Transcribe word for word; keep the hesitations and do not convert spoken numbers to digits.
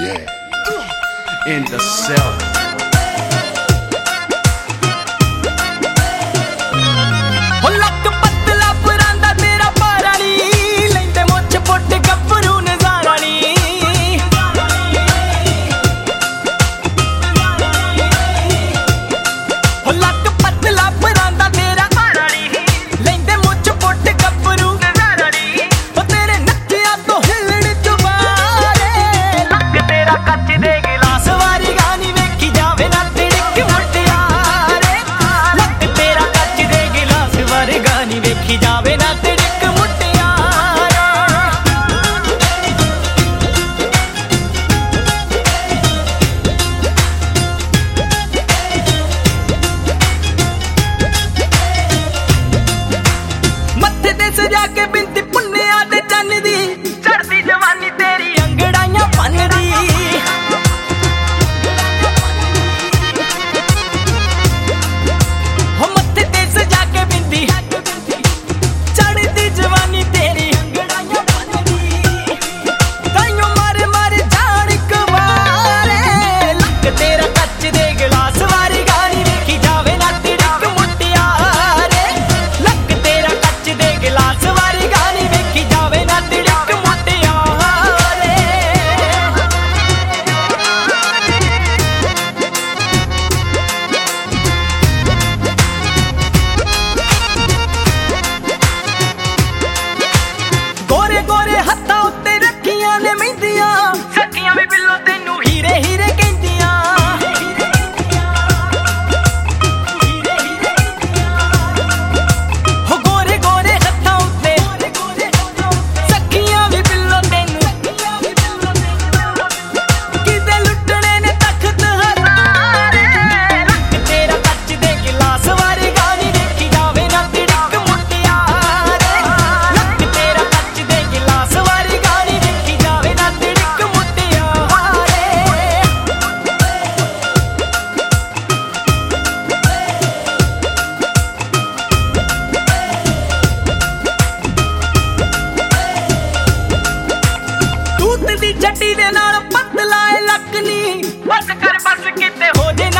Yeah. In the cell. ਜਾਵੇ ਨਾ ਤਿੜਕ ਮੁਟਿਆਰਾ ਮੱਥੇ ਤੇ ਸਜਾ ਕੇ ਬਿੰਦੀ ਪੁੰਨਿਆ ਦੇ ਚੰਨ ਦੀ ਚੜਦੀ ਜਵਾਨੀ ਤੇਰੀ ਅੰਗੜਾਈਆਂ ਪੰਨਦੀ ਸੱਖੀਆਂ ਵੀ ਬਿੱਲੋ ਤੈਨੂੰ ਹੀਰੇ ਹੀਰੇ ਕਹਿੰਦੀਆਂ ਹੋ ਗੋਰੇ ਗੋਰੇ ਹੱਥਾਂ ਉੱਤੇ ਸੱਖੀਆਂ ਵੀ ਬਿੱਲੋ ਤੈਨੂੰ ਕਿਤੇ ਲੁੱਟਣੇ ਨੇ ਤਖਤ ਹਜ਼ਾਰੇ ਲੱਕ ਤੇਰਾ ਕੱਚ ਦੇ ਗਿਲਾਸ ਵਾਰੀ ਗਾਣੀ ਵੇਖੀ ਜਾਵੇ ਨਾ ਤਿੜਕ ਮੁਟਿਆਰੇ ਲੱਕ ਤੇਰਾ ਕੱਚ ਦੇ ਗਿਲਾਸ ਵਾਰੀ ਗਾਣੀ ਵੇਖੀ ਜਾਵੇ ਨਾ ਤਿੜਕ ਦੀ ਛੱਡੀ ਦੇ ਨਾਲ ਪੱਤ ਲਾਏ ਲੱਕ ਨੀ ਬਸ ਕਰ ਬਸ ਕਿਤੇ ਹੋ ਜੇ